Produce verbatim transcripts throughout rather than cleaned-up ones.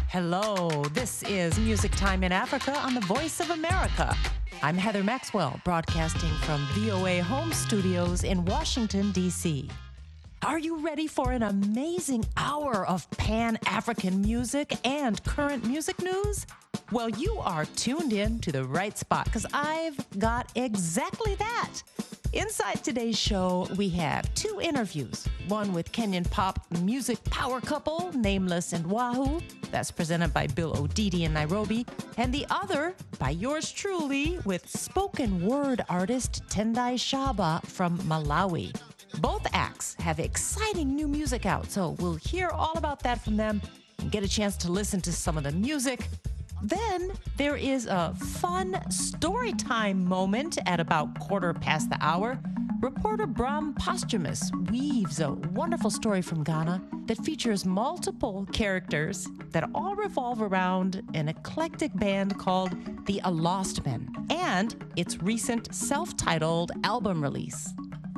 Hello, this is Music Time in Africa on the Voice of America. I'm Heather Maxwell, broadcasting from V O A home studios in Washington, D C. Are you ready for an amazing hour of Pan-African music and current music news? Well, you are tuned in to the right spot because I've got exactly that. Inside today's show, we have two interviews, one with Kenyan pop music power couple Nameless and Wahoo, that's presented by Bill Odidi in Nairobi, and the other by yours truly with spoken word artist Tendai Shaba from Malawi. Both acts have exciting new music out, so we'll hear all about that from them and get a chance to listen to some of the music. Then there is a fun story time moment at about quarter past the hour. Reporter Bram Posthumus weaves a wonderful story from Ghana that features multiple characters that all revolve around an eclectic band called the A Lost Men and its recent self-titled album release.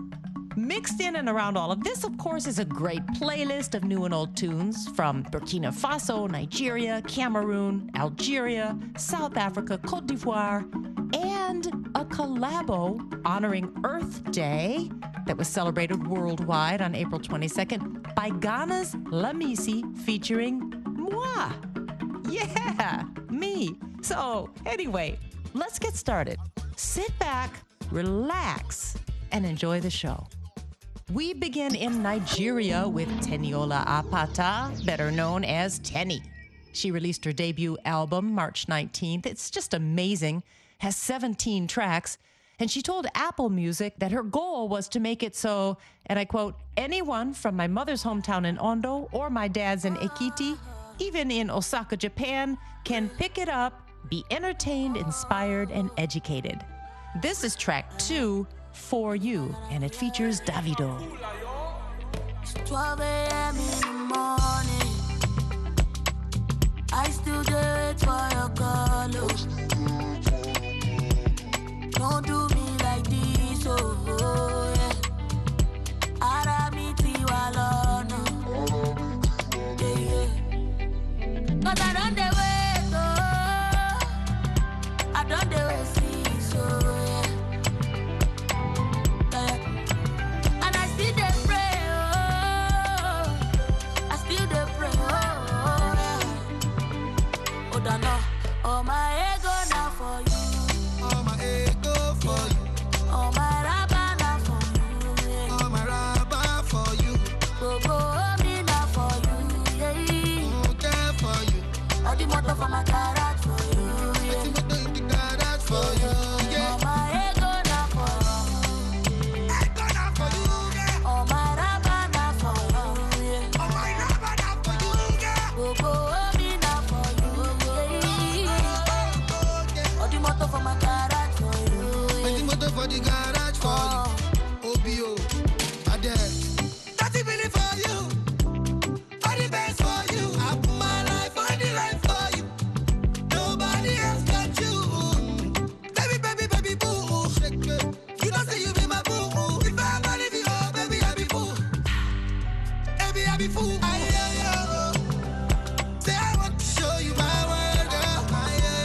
Mixed in and around all of this, of course, is a great playlist of new and old tunes from Burkina Faso, Nigeria, Cameroon, Algeria, South Africa, Cote d'Ivoire, and a collabo honoring Earth Day that was celebrated worldwide on April twenty-second by Ghana's Lamisi featuring moi. Yeah, me. So anyway, let's get started. Sit back, relax, and enjoy the show. We begin in Nigeria with Teniola Apata, better known as Tenny. She released her debut album March nineteenth. It's just amazing, has seventeen tracks, and she told Apple Music that her goal was to make it so, and I quote, anyone from my mother's hometown in Ondo or my dad's in Ekiti, even in Osaka, Japan, can pick it up, be entertained, inspired, and educated. This is track two, For You, and it features Davido. It's twelve a.m. in the morning. I still do it for your call. Don't do me like this, oh, oh yeah. Ara mi ti wa lọ́nà. Yeah, yeah. Cause I don't dey wait, oh. I don't dey wait, see, so yeah. All my ego now for you. All my ego for you. All my rubber now for you. Yeah. All my rubber for you. Go go me now for you. Yeah. Okay for you. All the motor for my garage for you. Yeah. Let's go to the garage for you. Yeah. All my ego now for you. Ego now for you. Yeah. All my rubber now for you. Yeah. All my rubber now for you. Yeah. Go go me now for you. Yeah. All the motor for my garage for you. Let's go to the garage for you. O B O. Ades. That's really for you. All the best for you. I put my life on the line for you. Nobody else got you. Baby, baby, baby, boo. Shake it. You don't say you be my boo. If I ever leave you, oh, baby, I be fool. Baby, I be fool. I hear you. Say I want to show you my world, girl. I hear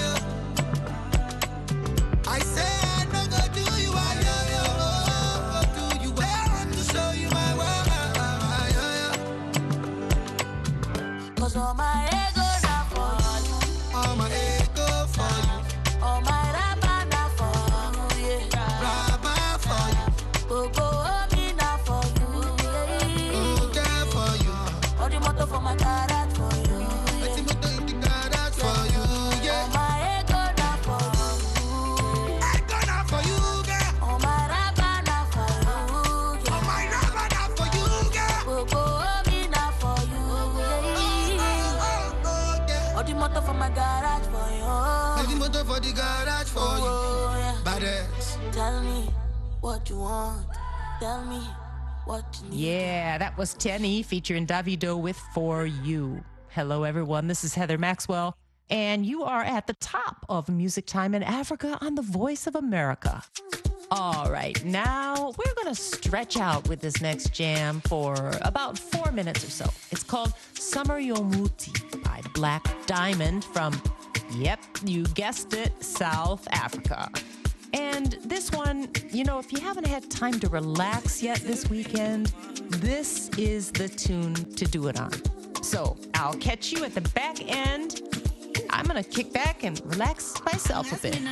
you. I say I no go do you. I hear you. Oh, do you? I want to show you my world. I hear you. Cause all my ego now for you. All my ego for you. All my rubber now for you. Yeah. Rubber for you. Go go me now for you. Yeah. Okay for you. All the motor for my garage for you. Let's Yeah. go to the garage for you. All Yeah. my ego now for you. I gonna for you, girl. All my rubber now for you. All Yeah. my rubber now for you, girl. Go go me now for you. Yeah. Oh, oh, yeah. All the motor for my garage for Let's you. go for the garage for you. Oh, yeah. Badass. Tell me what you want. Tell me what you need. Yeah, that was Tenny featuring Davido with For You. Hello, everyone. This is Heather Maxwell, and you are at the top of Music Time in Africa on the Voice of America. All right, now we're going to stretch out with this next jam for about four minutes or so. It's called Summer Yomuti by by Black Diamond from, yep, you guessed it, South Africa. And this one, you know, if you haven't had time to relax yet this weekend, this is the tune to do it on. So I'll catch you at the back end. I'm going to kick back and relax myself a bit.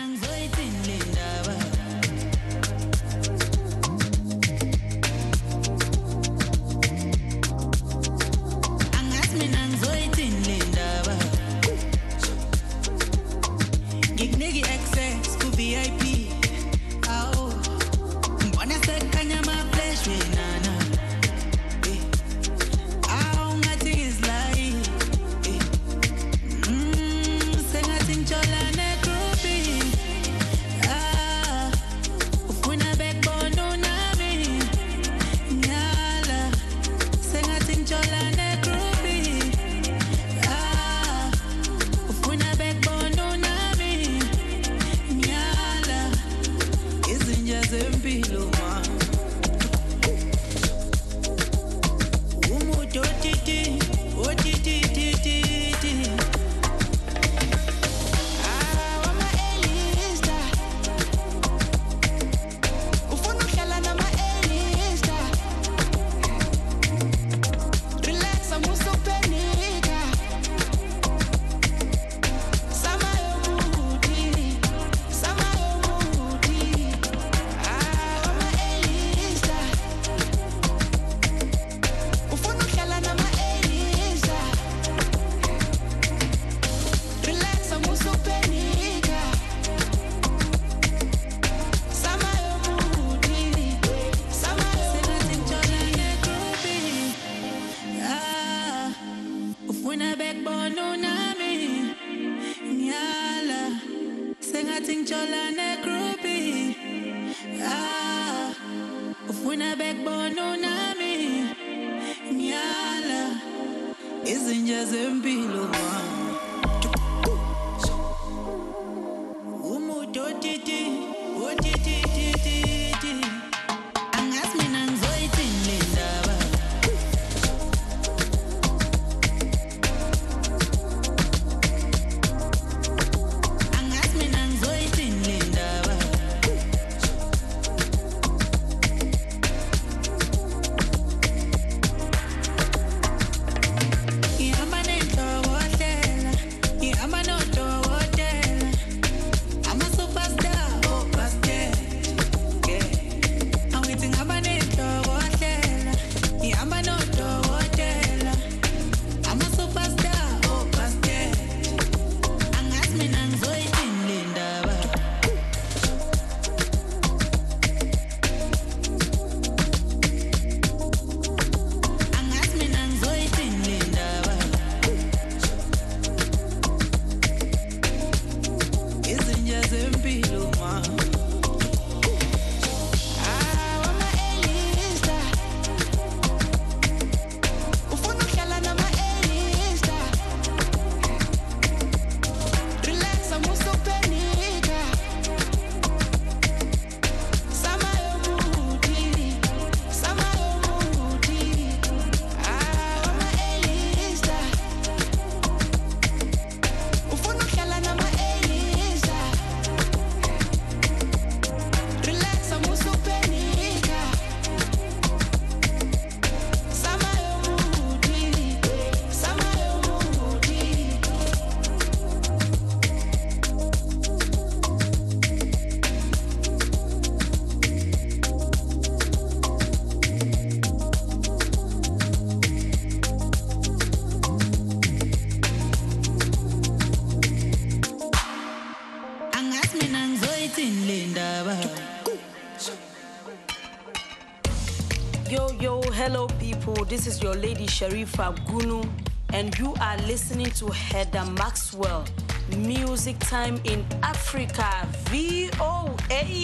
Yo, yo, hello people, this is your lady Sharifa Gunu, and you are listening to Heather Maxwell, Music Time in Africa, V O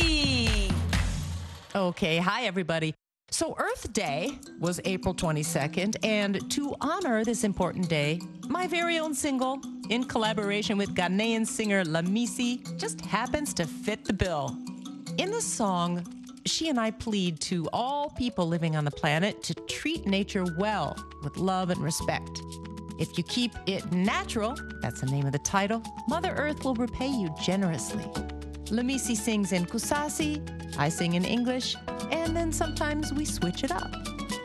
A. Okay, hi everybody. So Earth Day was April twenty-second, and to honor this important day, my very own single, in collaboration with Ghanaian singer Lamisi, just happens to fit the bill. In the song, she and I plead to all people living on the planet to treat nature well, with love and respect. If you keep it natural, that's the name of the title, Mother Earth will repay you generously. Lamisi sings in Kusasi, I sing in English, and then sometimes we switch it up.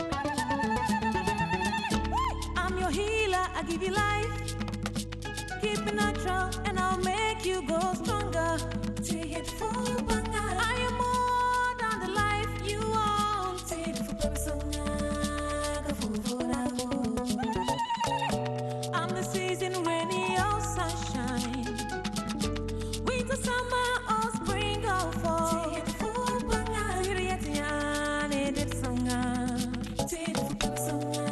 I'm your healer, I give you life. Keep it natural and I'll make you go stronger. Take it full banga. I am more than the life you want. Take it for purpose. I'm the season when your sunshine. Winter, summer, or spring or fall. Take it full banga. You're yet young, and it's sanga. Take it for purpose.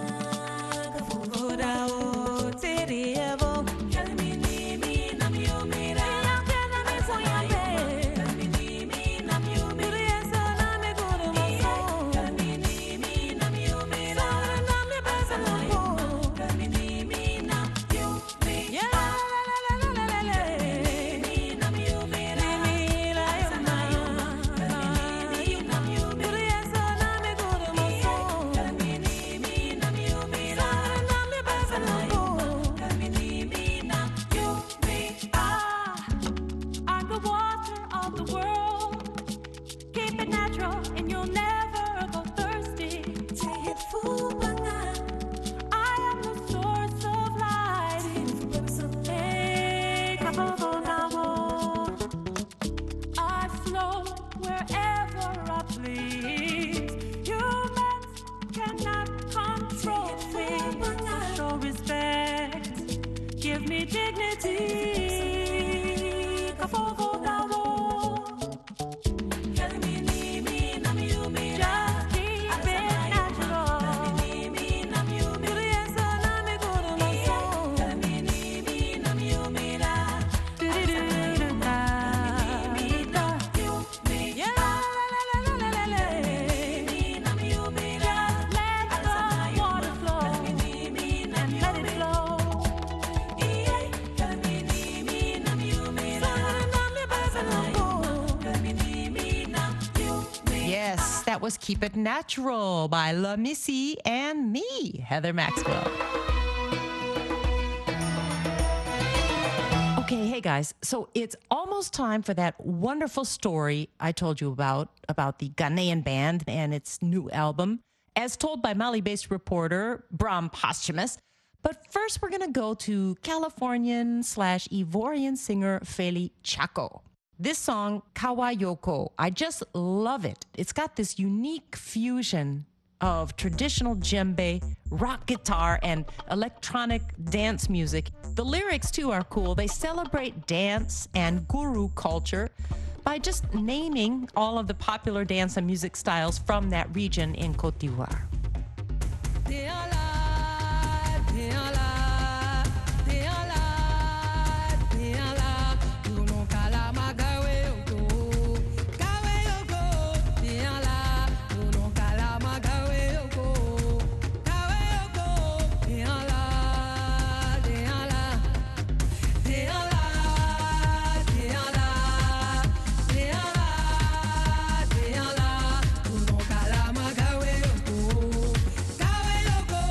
That was Keep It Natural by Lamisi and me, Heather Maxwell. Okay, hey guys, so it's almost time for that wonderful story I told you about, about the Ghanaian band and its new album, as told by Mali-based reporter Bram Posthumous. But first, we're going to go to Californian slash Ivorian singer Feli Chaco. This song, Kawayoko, I just love it. It's got this unique fusion of traditional djembe, rock guitar, and electronic dance music. The lyrics, too, are cool. They celebrate dance and guru culture by just naming all of the popular dance and music styles from that region in Côte d'Ivoire. Go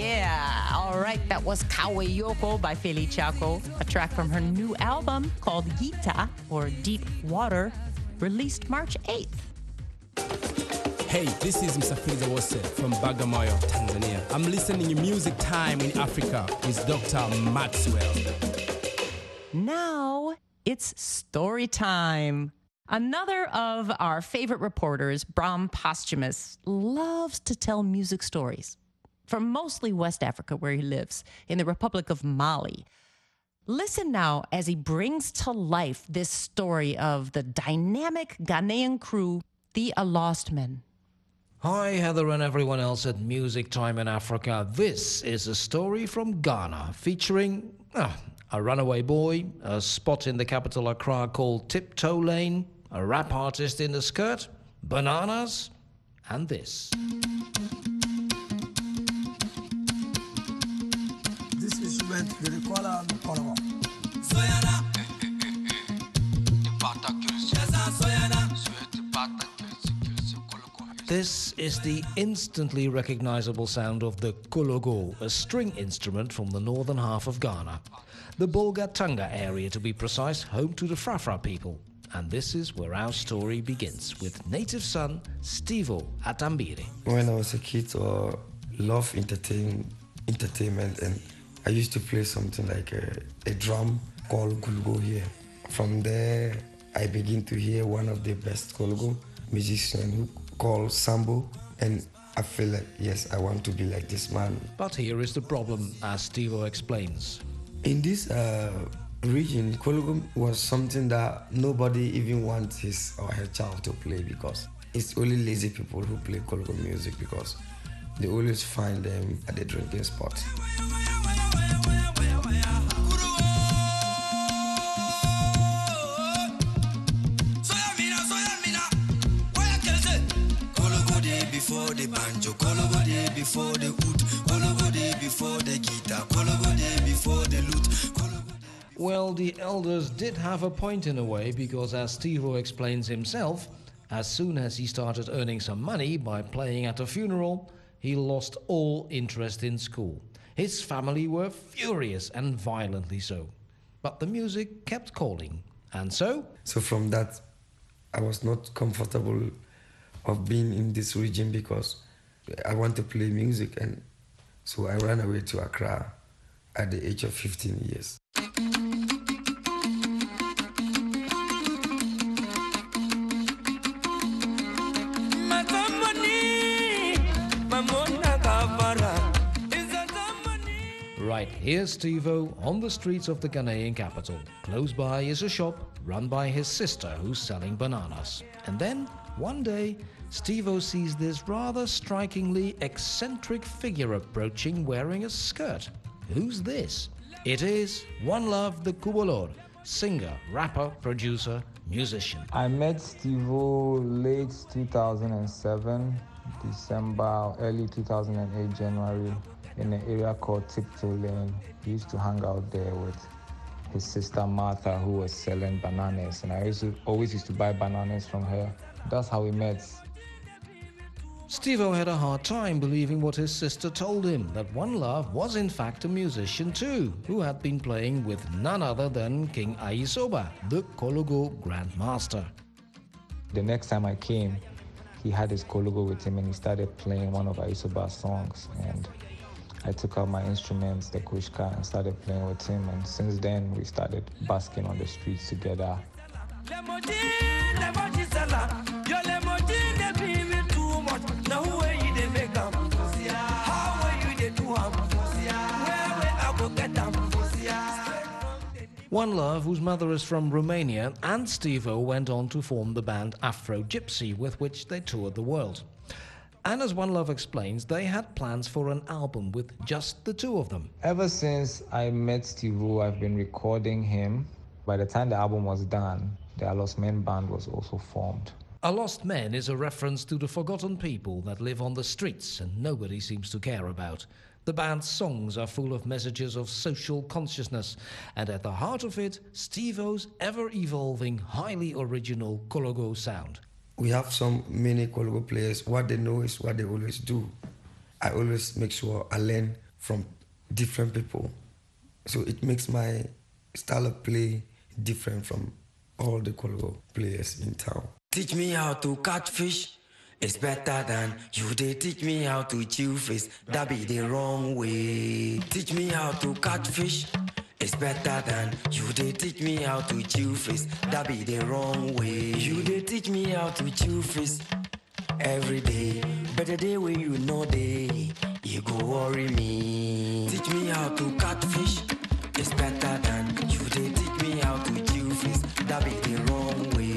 Yeah, all right. That was Kawe Yoko by Feli Chaco, a track from her new album called Gita, or Deep Water, released March eighth. Hey, this is Msafiri Zawose from Bagamoyo, Tanzania. I'm listening to Music Time in Africa with Doctor Maxwell. Now it's story time. Another of our favorite reporters, Bram Posthumus, loves to tell music stories from mostly West Africa, where he lives, in the Republic of Mali. Listen now as he brings to life this story of the dynamic Ghanaian crew, the A Lost Men. Hi, Heather and everyone else at Music Time in Africa. This is a story from Ghana featuring uh, a runaway boy, a spot in the capital Accra called Tiptoe Lane, a rap artist in the skirt, bananas, and this. This is when the recorder Colombo. This is the instantly recognizable sound of the kologo, a string instrument from the northern half of Ghana. The Bolgatanga area, to be precise, home to the Frafra people. And this is where our story begins, with native son Stevo Atambire. When I was a kid, I loved entertain, entertainment, and I used to play something like a, a drum called Kulugo here. From there, I began to hear one of the best Kulugo musicians who called Sambo, and I feel like, yes, I want to be like this man. But here is the problem, as Stevo explains. In this uh, region, Kologo was something that nobody even wants his or her child to play, because it's only lazy people who play Kologo music, because they always find them at the drinking spot. Before the banjo, Kologo day before the oud, Kologo day before the guitar, Kologo day before the lute. Well, the elders did have a point in a way, because as Stevo explains himself, as soon as he started earning some money by playing at a funeral, he lost all interest in school. His family were furious, and violently so. But the music kept calling, and so... So from that, I was not comfortable of being in this region, because I want to play music, and so I ran away to Accra at the age of fifteen years. Right, here's Stevo on the streets of the Ghanaian capital. Close by is a shop run by his sister who's selling bananas. And then, one day, Stevo sees this rather strikingly eccentric figure approaching wearing a skirt. Who's this? It is One Love the Kubolor, singer, rapper, producer, musician. I met Stevo late two thousand seven, December, early two thousand eight, January, in an area called Tiptoe Lane. He used to hang out there with his sister Martha, who was selling bananas, and I used to, always used to buy bananas from her. That's how we met. Stevo had a hard time believing what his sister told him, that One Love was in fact a musician too, who had been playing with none other than King Aisoba, the Kologo Grandmaster. The next time I came, he had his Kologo with him, and he started playing one of Aisoba's songs, and I took out my instruments, the kushka, and started playing with him, and since then we started basking on the streets together. One Love, whose mother is from Romania, and Stevo went on to form the band Afro Gypsy, with which they toured the world. And as One Love explains, they had plans for an album with just the two of them. Ever since I met Stevo, I've been recording him. By the time the album was done, the A Lost Men band was also formed. A Lost Men is a reference to the forgotten people that live on the streets and nobody seems to care about. The band's songs are full of messages of social consciousness, and at the heart of it, Stevo's ever-evolving, highly original Kologo sound. We have some many Kologo players. What they know is what they always do. I always make sure I learn from different people. So it makes my style of play different from all the Congo players in town. Teach me how to catch fish. It's better than you. They teach me how to chew fish. That be the wrong way. Teach me how to catch fish. It's better than you. They teach me how to chew fish. That be the wrong way. You they teach me how to chew fish every day. Better day when you know day. You go worry me. Teach me how to catch fish. It's better than you. They teach me how to chew fish. That be the wrong way.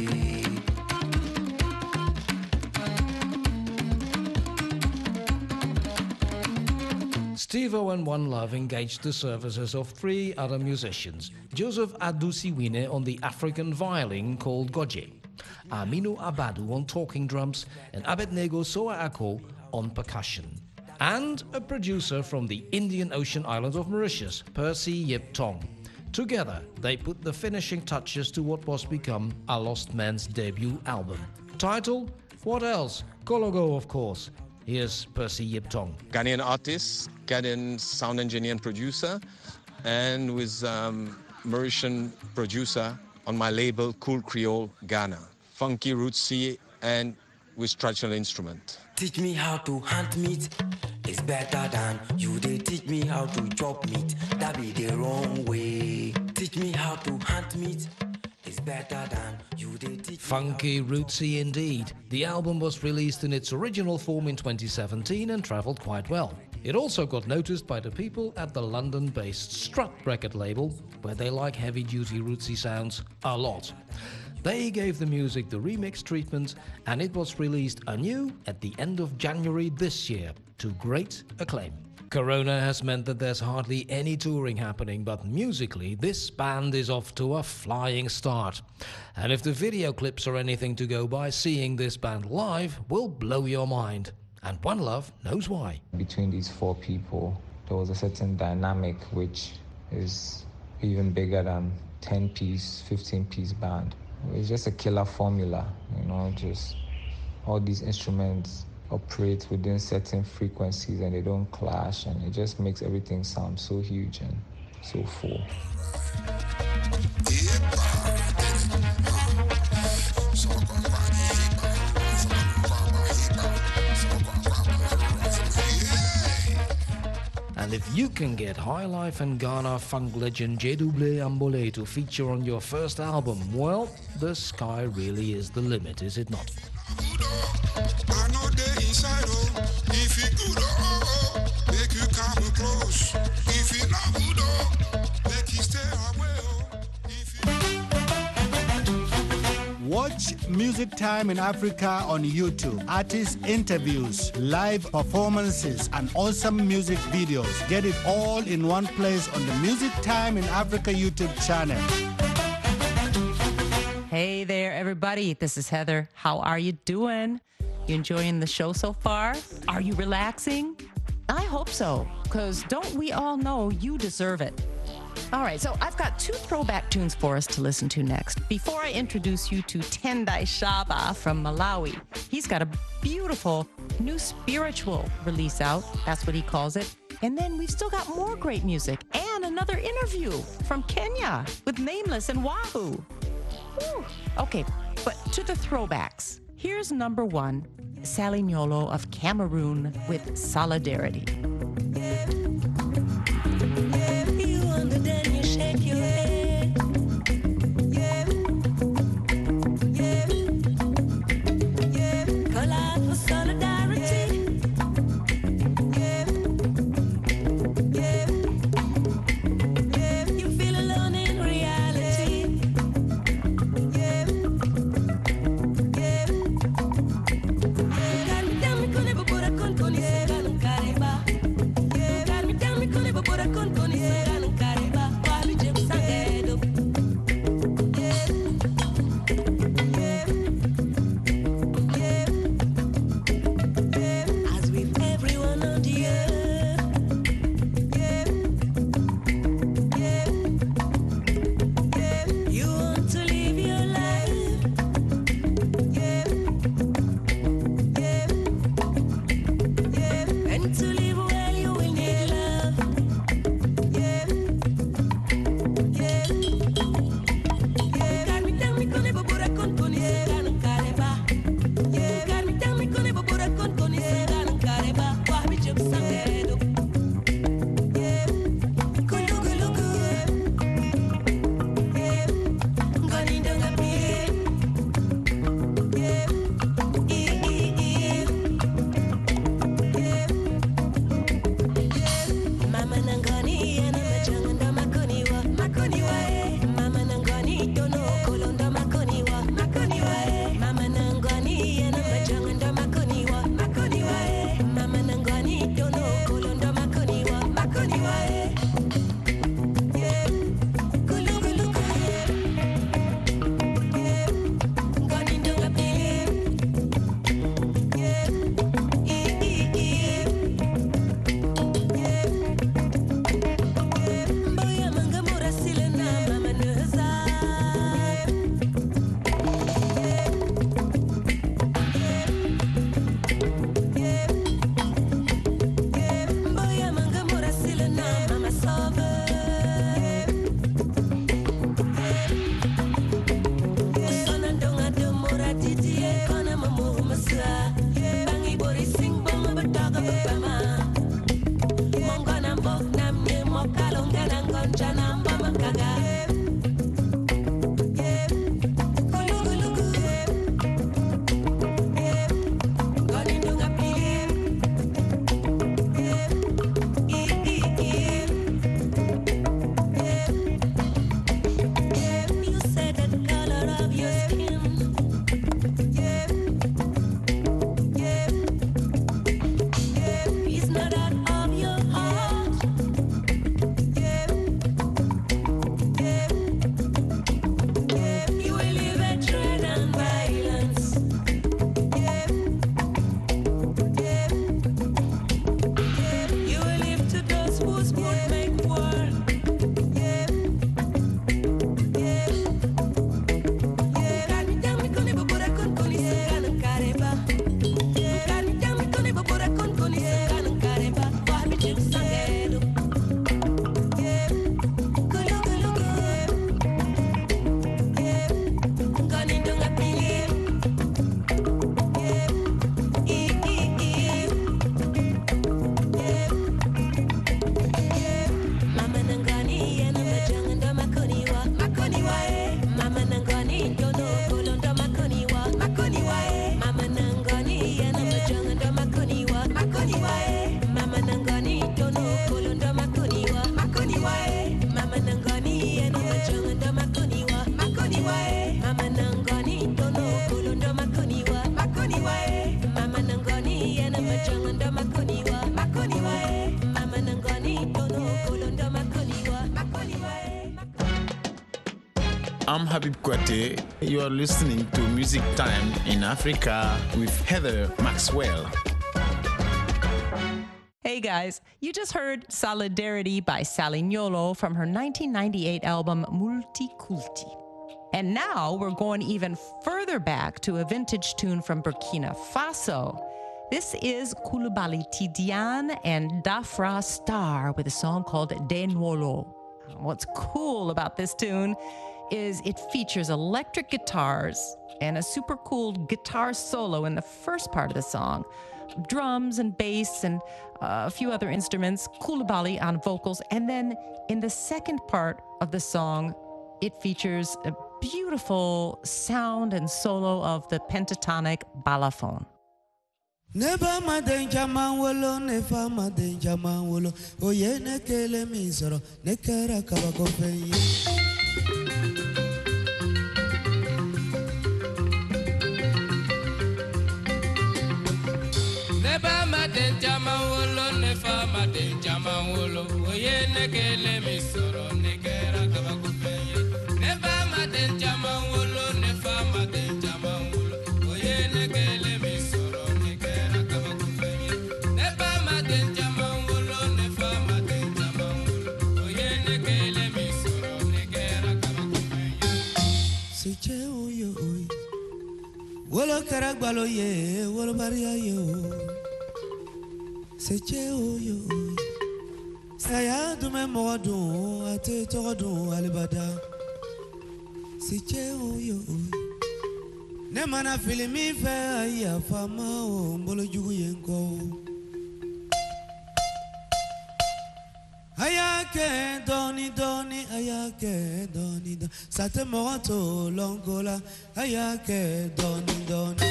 Steve-O and One Love engaged the services of three other musicians: Joseph Adusiwine on the African violin called Goje, Aminu Abadu on talking drums, and Abednego Soa-Ako on percussion. And a producer from the Indian Ocean island of Mauritius, Percy Yip Tong. Together, they put the finishing touches to what was become A Lost Man's debut album. Title? What else? Kologo, of course. Here's Percy Yip Tong. Ghanaian artist, Ghanaian sound engineer and producer, and with um, Mauritian producer on my label, Cool Creole Ghana. Funky, rootsy, and with traditional instrument. Teach me how to hunt meat. It's better than you. They teach me how to chop meat. That be the wrong way. Teach me how to hunt meat. It's better than you. They teach Funky, rootsy indeed. The album was released in its original form in twenty seventeen and travelled quite well. It also got noticed by the people at the London-based Strut record label, where they like heavy-duty rootsy sounds a lot. They gave the music the remix treatment, and it was released anew at the end of January this year, to great acclaim. Corona has meant that there's hardly any touring happening, but musically this band is off to a flying start. And if the video clips are anything to go by, seeing this band live will blow your mind. And One Love knows why. Between these four people, there was a certain dynamic which is even bigger than ten-piece, fifteen-piece band. It's just a killer formula, you know, just all these instruments operate within certain frequencies and they don't clash, and it just makes everything sound so huge and so full. And if you can get High Life and Ghana funk legend J W Ambole to feature on your first album, well, the sky really is the limit, is it not? I know they inside, oh. If you good, oh, make you come close. If you not good, oh, make you stay away, oh. If you... Watch Music Time in Africa on YouTube. Artist interviews, live performances, and awesome music videos. Get it all in one place on the Music Time in Africa YouTube channel. Hey there, everybody. This is Heather. How are you doing? You enjoying the show so far? Are you relaxing? I hope so, because don't we all know you deserve it? All right, so I've got two throwback tunes for us to listen to next. Before I introduce you to Tendai Shaba from Malawi, he's got a beautiful new spiritual release out. That's what he calls it. And then we've still got more great music and another interview from Kenya with Nameless and Wahoo. Whew. Okay, but to the throwbacks. Here's number one, Sally Nyolo of Cameroon with Solidarity. To live well, you will need love. I'm Habib Kwate. You are listening to Music Time in Africa with Heather Maxwell. Hey guys, you just heard Solidarity by Sally Nyolo from her nineteen ninety-eight album Multiculti. And now we're going even further back to a vintage tune from Burkina Faso. This is Koulibaly Tidiane and Dafra Star with a song called Denwolo. What's cool about this tune is it features electric guitars and a super cool guitar solo in the first part of the song, drums and bass and uh, a few other instruments, Koulibaly on vocals, and then in the second part of the song, it features a beautiful sound and solo of the pentatonic balafon. Neba madenja manwolo nefa madenja manwolo oye nekele misoro nekara kabako feye. Neba madenja manwolo nefa madenja manwolo oye nekele misoro nekara kabako feye. Neba madenja manwolo nefa madenja manwolo oye nekele misoro. Wolo karagbalo ye, wolo baria yo. Seche o yo. Saya dume modu, ate todu alibada. Seche o yo. Ne mana filimi fe aya fama o mbolo jugu yenko. Ayake doni doni ayake doni doni sate moto longola ayake doni doni.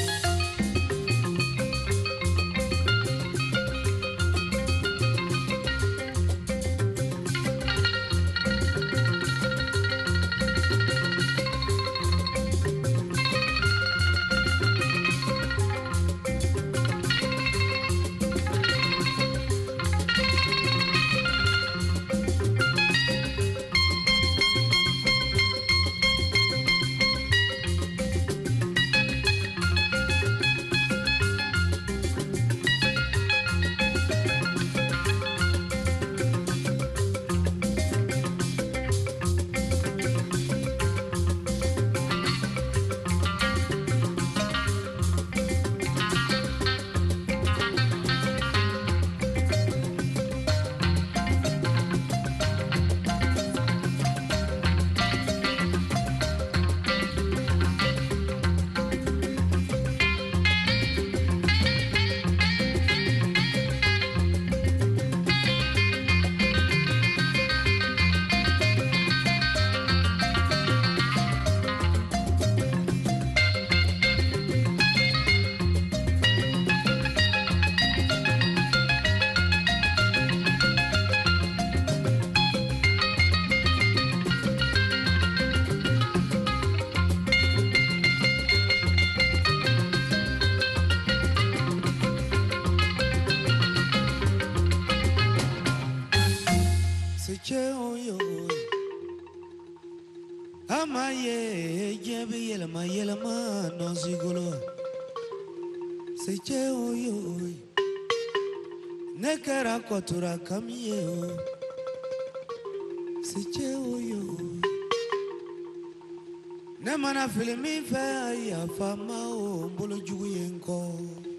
Amaye jebi yelma yelma no sigolo seche oyo nekara kotura kamye o seche oyo ne mana filmi fe ya fama o mbolo jugu yenko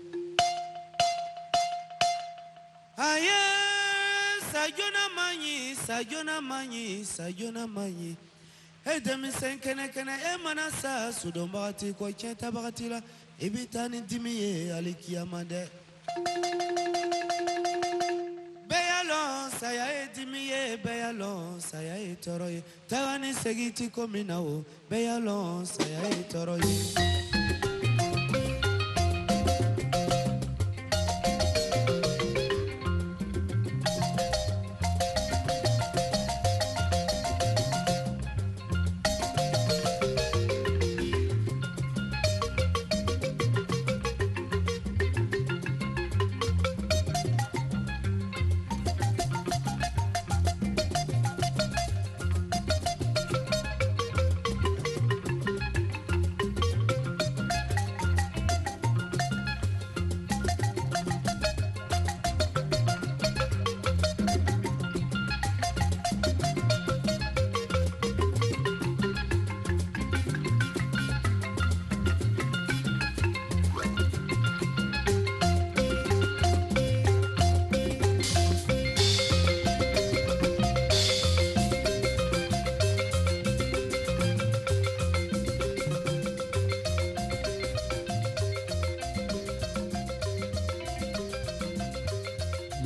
aye sajona manyi sajona manyi sajona manyi. Hey, demi senkene kene e manasa sudombati ko cheta bagatila ibitani dimiye alikiyamade beyalo saya e dimiye beyalo saya e toroye tawani segiti kominao beyalo saya e toroye.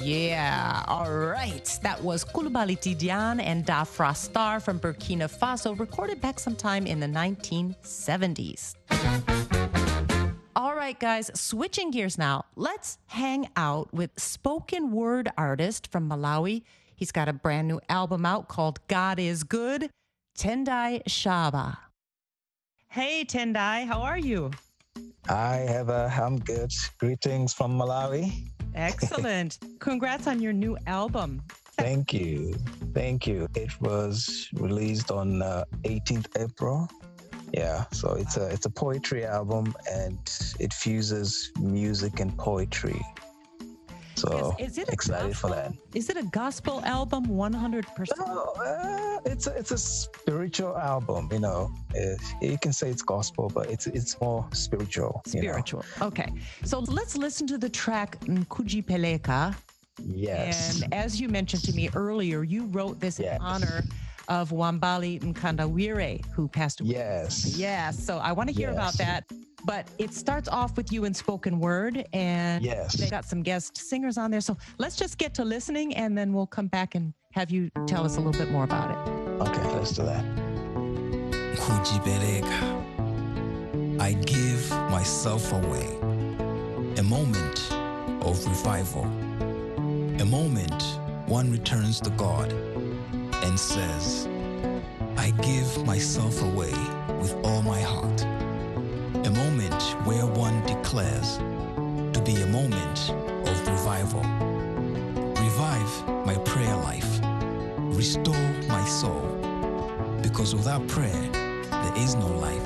Yeah, all right. That was Coulibaly Tidiane and Dafra Star from Burkina Faso, recorded back sometime in the nineteen seventies. All right, guys, switching gears now. Let's hang out with spoken word artist from Malawi. He's got a brand new album out called God is Good, Tendai Shaba. Hey, Tendai, how are you? Hi, Heather. I'm good. Greetings from Malawi. Excellent. Congrats on your new album. Thank you. Thank you. It was released on uh, eighteenth April. Yeah, so it's a it's a poetry album, and it fuses music and poetry. So is, is it excited gospel, for that. Is it a gospel album one hundred percent? No, uh, it's a, it's a spiritual album. You know, uh, you can say it's gospel, but it's it's more spiritual. Spiritual. You know? Okay, so let's listen to the track Nkujipeleka. Yes. And as you mentioned to me earlier, you wrote this yes. in honor of Wambali Mkandawire, who passed away. Yes. Yes. So I want to hear yes. about that. But it starts off with you in spoken word, and yes. they got some guest singers on there. So let's just get to listening, and then we'll come back and have you tell us a little bit more about it. Okay, let's do that. Nkujipeleka. I give myself away. A moment of revival. A moment one returns to God and says, I give myself away with all my heart. A moment where one declares to be a moment of revival. Revive my prayer life. Restore my soul. Because without prayer, there is no life.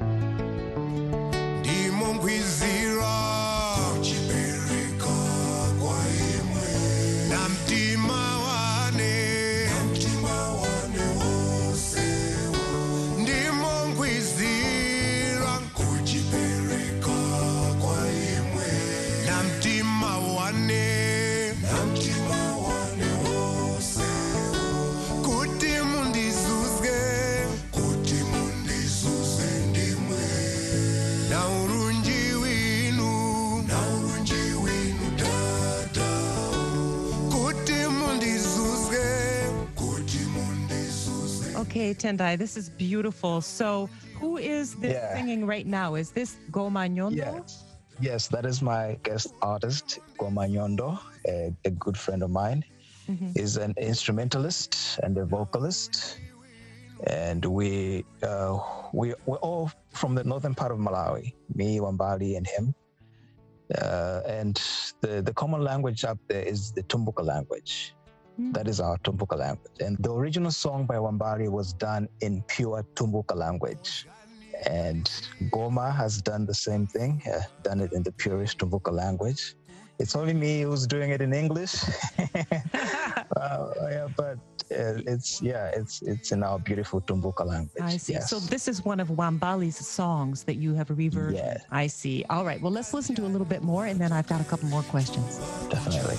Okay, Tendai, this is beautiful. So who is this yeah. singing right now? Is this Goma Nyondo? Yes. Yes, that is my guest artist, Goma Nyondo, a, a good friend of mine. Mm-hmm. He's an instrumentalist and a vocalist. And we, uh, we, we're all from the northern part of Malawi, me, Wambali, and him. Uh, and the, the common language up there is the Tumbuka language. That is our Tumbuka language. And the original song by Wambali was done in pure Tumbuka language. And Goma has done the same thing, uh, done it in the purest Tumbuka language. It's only me who's doing it in English. uh, yeah, but uh, it's, yeah, it's it's in our beautiful Tumbuka language. I see. Yes. So this is one of Wambali's songs that you have reverted. Yeah. I see. All right. Well, let's listen to a little bit more, and then I've got a couple more questions. Definitely.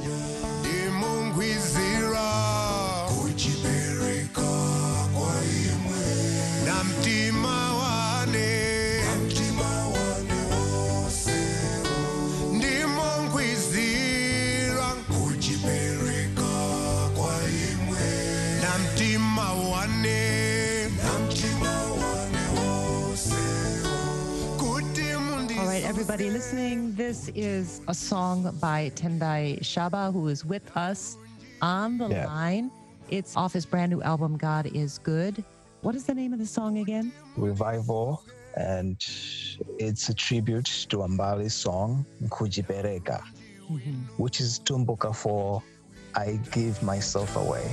All right, everybody listening, this is a song by Tendai Shaba, who is with us on the yeah. line. It's off his brand new album, God is Good. What is the name of the song again? Revival, and it's a tribute to Wambali's song, Nkujipeleka, mm-hmm. which is Tumbuka for I give myself away.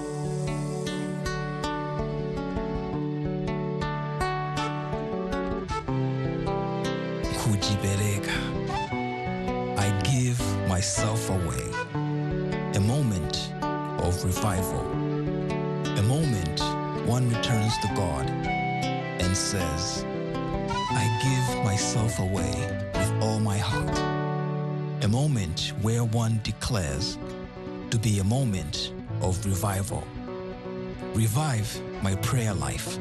Nkujipeleka. I give myself away. A moment of revival. A moment one returns to God and says, I give myself away with all my heart. A moment where one declares to be a moment of revival. Revive my prayer life.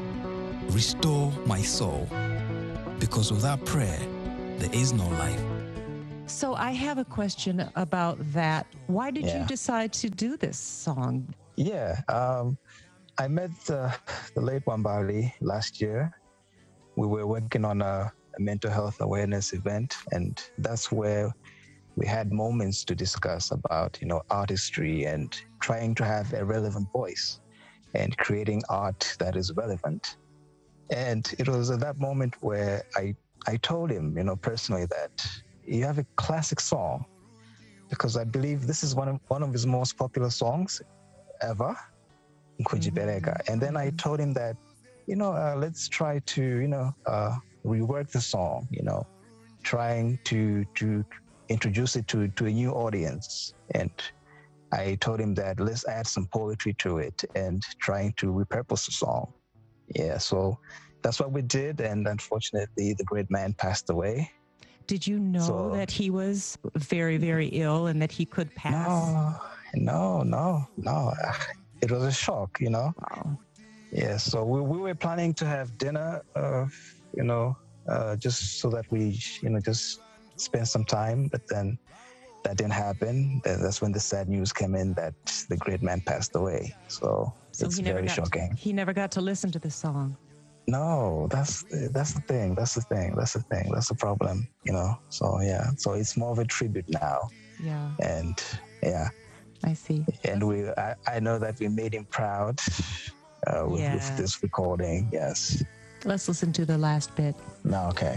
Restore my soul. Because without prayer, there is no life. So I have a question about that. Why did Yeah. you decide to do this song? Yeah, um, I met uh, the late Wambali last year. We were working on a, a mental health awareness event, and that's where we had moments to discuss about, you know, artistry and trying to have a relevant voice and creating art that is relevant. And it was at that moment where I, I told him, you know, personally that you have a classic song, because I believe this is one of, one of his most popular songs ever, Nkujibereka. Mm-hmm. And then I told him that, you know, uh, let's try to, you know, uh, rework the song, you know, trying to to introduce it to, to a new audience. And I told him that let's add some poetry to it and trying to repurpose the song. Yeah, so that's what we did. And unfortunately, the great man passed away. Did you know So- that he was very, very ill and that he could pass? No, no, no, no. It was a shock, you know. Wow. Yeah, so we, we were planning to have dinner, uh, you know, uh, just so that we, you know, just spend some time. But then that didn't happen. Then that's when the sad news came in that the great man passed away. So, So it's he never very got shocking. he never got to listen to the song. No, that's that's the thing. That's the thing. That's the thing. That's the problem, you know. So yeah, so it's more of a tribute now. Yeah, And yeah, I see. and we, I, I know that we made him proud uh, with, Yeah. with this recording. Yes. Let's listen to the last bit. No, okay.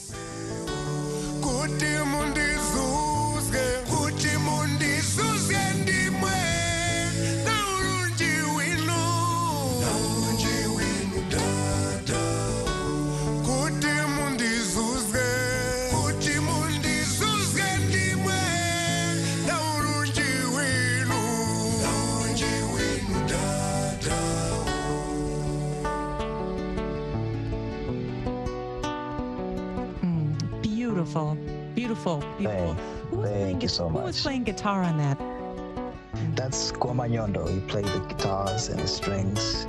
Kuti mundizuzwe, kuti mundizuzwe ndimwe, naurunji winu, naurunji winu dada. Kuti mundizuzwe, kuti mundizuzwe ndimwe, naurunji winu, naurunji winu dada. Beautiful, beautiful, beautiful. Thank, Who was playing thank you gu- so Who was much. playing guitar on that? That's Goma Nyondo. He played the guitars and the strings.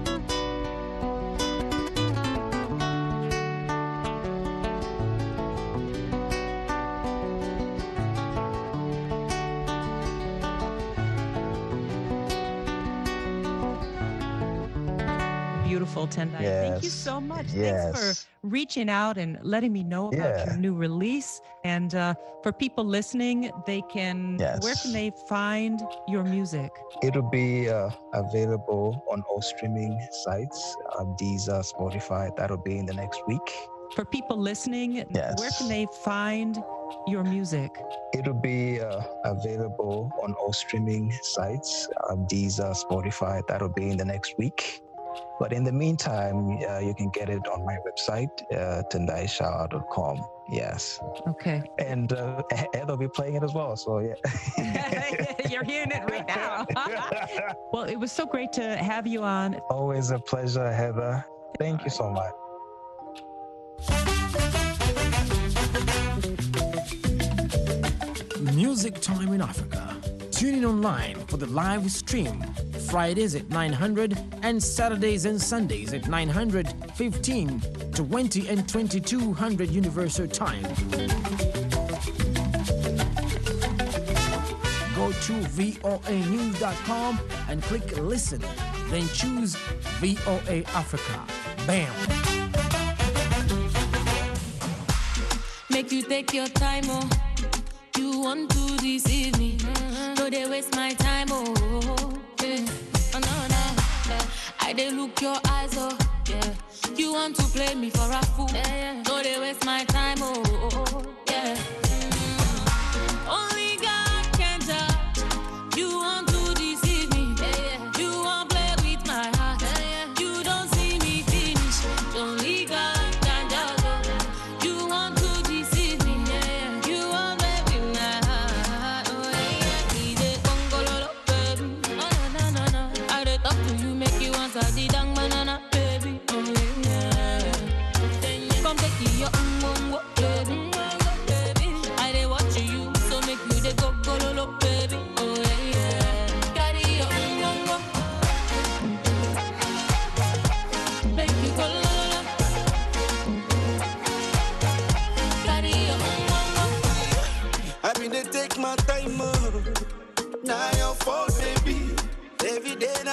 Beautiful, Tendai. Thank you Yes, so much. Thanks yes. for reaching out and letting me know about Yeah. your new release. And uh, for people listening, they can. Where Yes. can they find your music? It'll be uh, available on all streaming sites, uh, Deezer, Spotify. That'll be in the next week. For people listening, Yes. where can they find your music? It'll be uh, available on all streaming sites, uh, Deezer, Spotify. That'll be in the next week. But in the meantime, uh, you can get it on my website, uh, tendai shaw dot com. Yes. Okay. And uh, Heather will be playing it as well. So, yeah. You're hearing it right now. Well, it was so great to have you on. Always a pleasure, Heather. Thank you so much. Music Time in Africa. Tune in online for the live stream. Fridays at nine hundred and Saturdays and Sundays at nine hundred, fifteen, twenty, and twenty-two hundred Universal Time. Go to V O A news dot com and click listen. Then choose V O A Africa. Bam! Make you take your time, oh. You want to deceive me. No, they waste my time, oh. Yeah. Oh, no, no. Yeah. I they look your eyes, oh. Yeah. You want to play me for a fool. Yeah, yeah. No, they waste my time, oh. Yeah. Mm. Only God can judge. You want to deceive me. Yeah, yeah. You want play with my heart. Yeah, yeah. You don't see me finish. Only God can judge. You want to deceive me. Yeah, yeah. You want play with my heart. Oh, yeah, yeah. He dey gongololo, baby. Oh, no, no, no, no. I dey talk to you, make you answer the dang banana, baby. Oh, yeah, yeah. Come take your um, um, baby.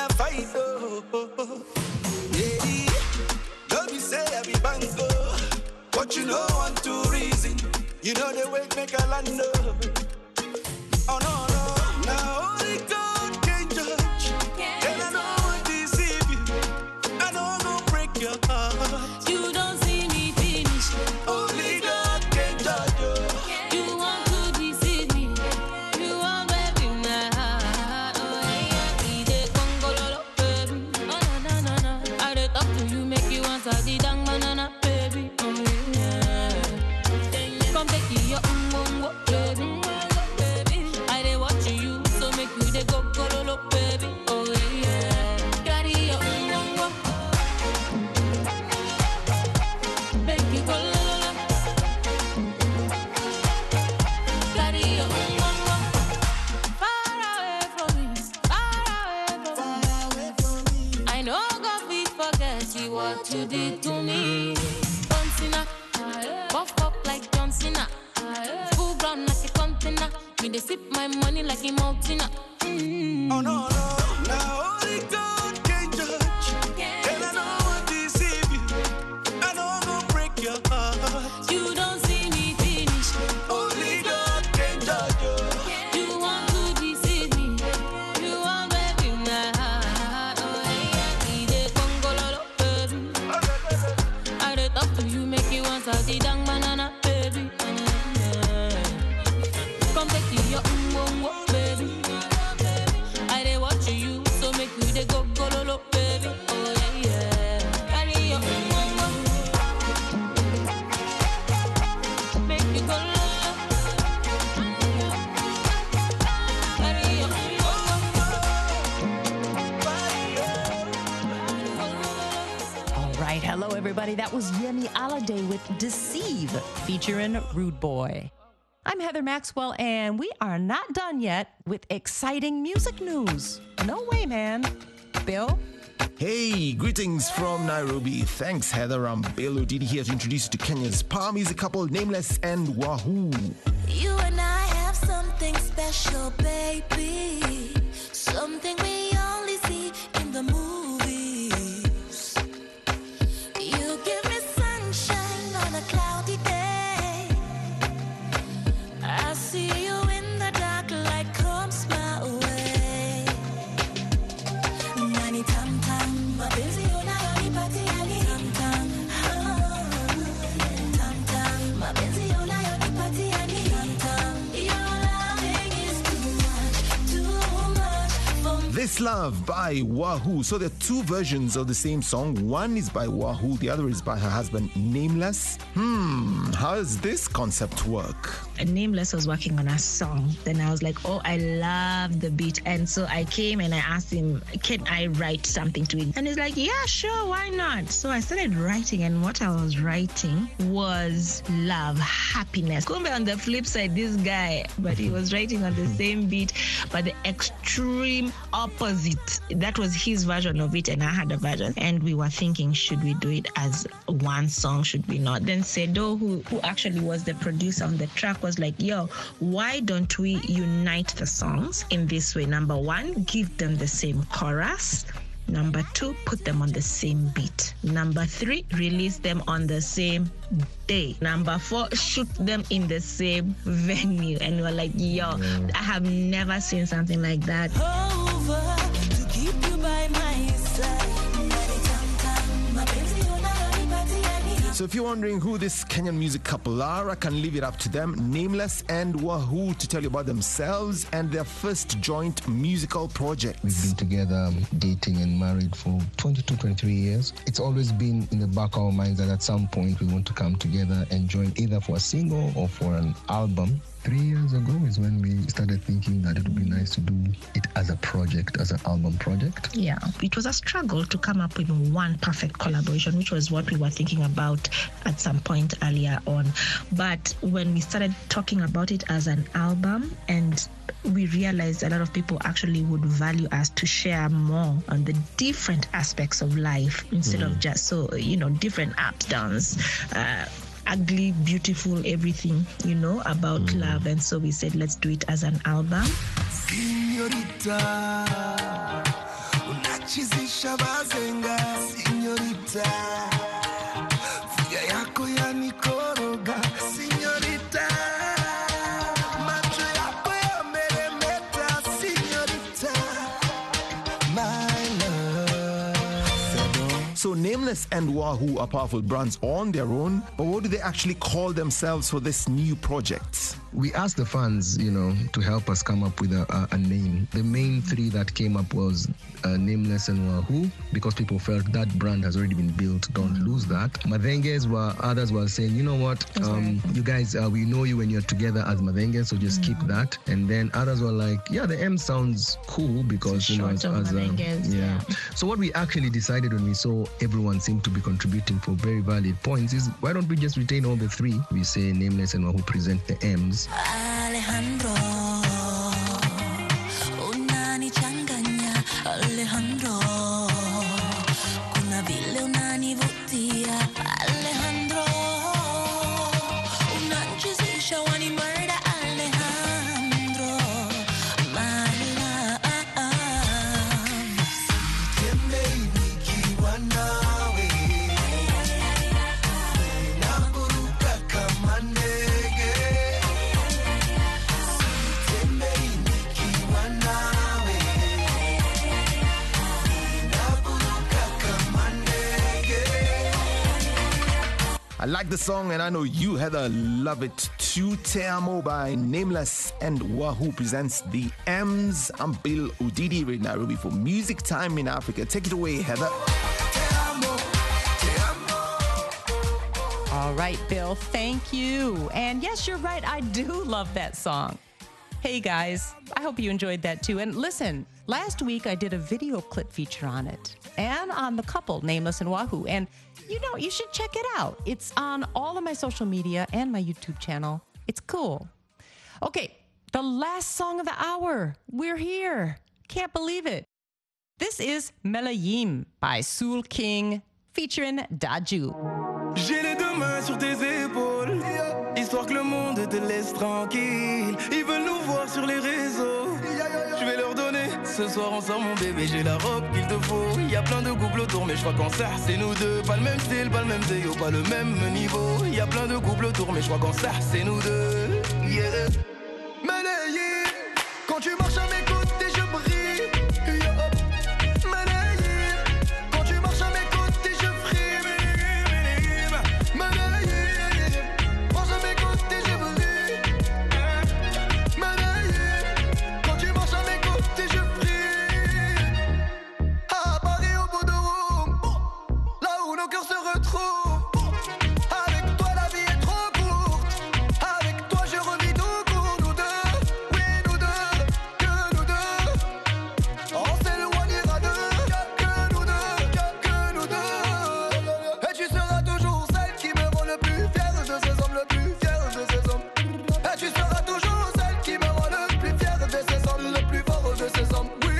a fight, oh, oh, oh. Yeah, don't be say I be bango, but you know one two reason. You know the way make a land, oh. Oh no, no, now only God can judge. And I know I deceive you. I know I'm gonna break your heart. You don't see me finish. Only God can judge you. You want to deceive me. You want baby my heart. Oh yeah, yeah. Ide kongololo, baby. Oh no no no no. I dey talk to you, make you answer the dang banana, baby. Oh yeah. Come take your umbongo, baby. I dey watch you, so make you dey go gololo, baby. Oh yeah. Carry your umbongo. Make you go gololo. Carry your umbongo. Far away from me, far away from me. I know God will forget you what you did to me. John Cena, buff up like John Cena, full ground like a container. Me dey sip my money like a mountain. Mm. Oh no, no, now only God can judge. And I know I deceive you. I know I'm gonna break your heart. You don't see me finish. Only God can judge you. You want to deceive me. You want baby my heart. Oh yeah, ide kongololo, baby. I dey talk to you, make you answer the dang banana, baby. Yeah. Come take your umbongo, baby. I dey watch you, so make you dey go gololo, baby. Oh yeah, yeah. Carry your umbongo. Make you go gololo. Carry your All right, hello everybody. That was Yemi Alade with Deceive, featuring Rude Boy. I'm Heather Maxwell, and we are not done yet with exciting music news. No way, man. Bill? Hey, greetings from Nairobi. Thanks, Heather. I'm Bill Odidi here to introduce you to Kenya's power music couple, Nameless and Wahoo. You and I have something special, baby. Something we only see in the movies. You give me sunshine on a cloudy day. I see you in the dark, light comes my way. Nani tam tam, mapenzi unayonipati yani tam tam. Tam tam, mapenzi unayonipati yani tam tam. Your loving is too much, too much for me. This Love by Wahoo. So there are two versions of the same song. One is by Wahoo, the other is by her husband, Nameless. Hmm, how does this concept work? Nameless was working on a song. Then I was like, oh, I love the beat. And so I came and I asked him, can I write something to it? And he's like, yeah, sure, why not? So I started writing, and what I was writing was love, happiness. Kumbe on the flip side, this guy, but he was writing on the same beat, but the extreme opposite. That was his version of it, and I had a version. And we were thinking, should we do it as one song? Should we not? Then Sedo, who, who actually was the producer on the track, was like, yo, why don't we unite the songs in this way? Number one, give them the same chorus. Number two, put them on the same beat. Number three, release them on the same day. Number four, shoot them in the same venue. And we're like, yo, I have never seen something like that. Over to keep you by my side. So if you're wondering who this Kenyan music couple are, I can leave it up to them, Nameless and Wahoo, to tell you about themselves and their first joint musical project. We've been together, dating and married for twenty-two, twenty-three years. It's always been in the back of our minds that at some point we want to come together and join either for a single or for an album. Three years ago is when we started thinking that it would be nice to do it as a project, as an album project. Yeah, it was a struggle to come up with one perfect collaboration, which was what we were thinking about at some point earlier on. But when we started talking about it as an album, and we realized a lot of people actually would value us to share more on the different aspects of life instead mm. of just, so, you know, different ups, downs, uh, ugly, beautiful, everything, you know, about mm. love. And so we said, let's do it as an album. Señorita, una unanchizisha bazenga, signorita. Figa yako yanikoroga, signorita. Macho yako yameremeta, signorita. My love. So Nameless and Wahoo are powerful brands on their own, but what do they actually call themselves for this new project? We asked the fans, you know, to help us come up with a, a, a name. The main three that came up was uh, Nameless and Wahoo, because people felt that brand has already been built. Don't lose that. Madenges were, others were saying, you know what, um, you guys, uh, we know you when you're together as Madenges, so just mm-hmm. keep that. And then others were like, yeah, the M sounds cool because, you know, as, as um, yeah. yeah. So what we actually decided when we saw everyone seemed to be contributing for very valid points is, why don't we just retain all the three? We say Nameless and Wahoo present the M's. Alejandro, unani changanya, Alejandro, kuna vile unanivutia, Alejandro, unanchizisha wani murder, Alejandro, my love. Sitemei nikiwa nawe, naburuka kama ndege. Sitemei nikiwa nawe, naburuka kama ndege. I like the song, and I know you, Heather, love it too. Te Amo by Nameless and Wahoo presents the M's. I'm Bill Udidi in Nairobi for Music Time in Africa. Take it away, Heather. All right, Bill, thank you. And yes, you're right, I do love that song. Hey guys, I hope you enjoyed that too. And listen, last week I did a video clip feature on it and on the couple, Nameless and Wahoo. And you know, you should check it out. It's on all of my social media and my YouTube channel. It's cool. Okay, the last song of the hour. We're here. Can't believe it. This is Melayim by Soul King featuring Daju. J'ai les deux mains sur tes épaules, histoire que le monde te laisse tranquille. Ils veulent nous voir sur les réseaux. Je vais leur donner ce soir ensemble mon bébé. J'ai la robe qu'il te faut. Y a plein de couples autour, mais je crois qu'en ça c'est nous deux. Pas le même style, pas le même déo, pas le même niveau. Y a plein de couples autour, mais je crois qu'en ça c'est nous deux. Yeah. Melayim, quand tu marches à mes côtés, je brille. Yeah. Melayim, quand tu marches à mes côtés, je frime. Melayim, marche à mes côtés, je brille. Melayim, quand tu marches à mes côtés, je frime. À Paris, au bout de Rome, là où nos cœurs se retrouvent. Avec toi, la vie est trop courte. Avec toi, je revis tout pour nous deux. Oui, nous deux, que nous deux. On s'éloignera d'eux. Que nous deux, que nous deux. Et tu seras toujours celle qui me rend le plus fier de ces hommes, le plus fier de ces hommes. Et tu seras toujours celle qui me rend le plus fier de ces hommes, le plus fort de ces hommes. Oui.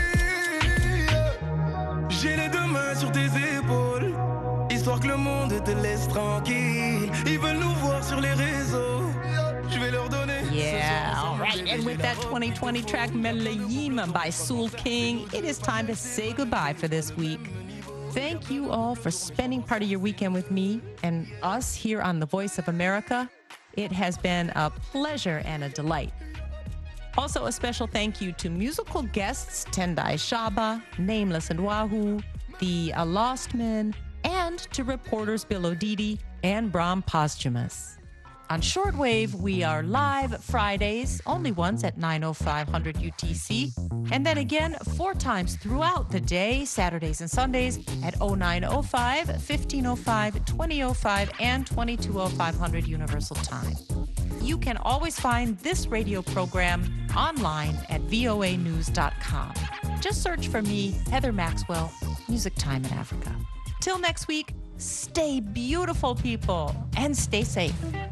J'ai les deux mains sur tes épaules, histoire que le monde te laisse tranquille. Ils veulent nous voir sur les réseaux. Je vais leur donner. Yeah, all right. And with that twenty twenty track Melayim by Soul King, it is time to say goodbye for this week. Thank you all for spending part of your weekend with me and us here on The Voice of America. It has been a pleasure and a delight. Also, a special thank you to musical guests Tendai Shaba, Nameless and Wahoo, the uh, Lost Men, and to reporters Bill Odidi and Brahm Posthumus. On shortwave, we are live Fridays, only once at nine oh five hundred U T C, and then again four times throughout the day, Saturdays and Sundays at oh nine oh five, fifteen oh five, twenty oh five, and twenty-two oh five hundred Universal Time. You can always find this radio program online at V O A news dot com. Just search for me, Heather Maxwell, Music Time in Africa. Till next week, stay beautiful, people, and stay safe.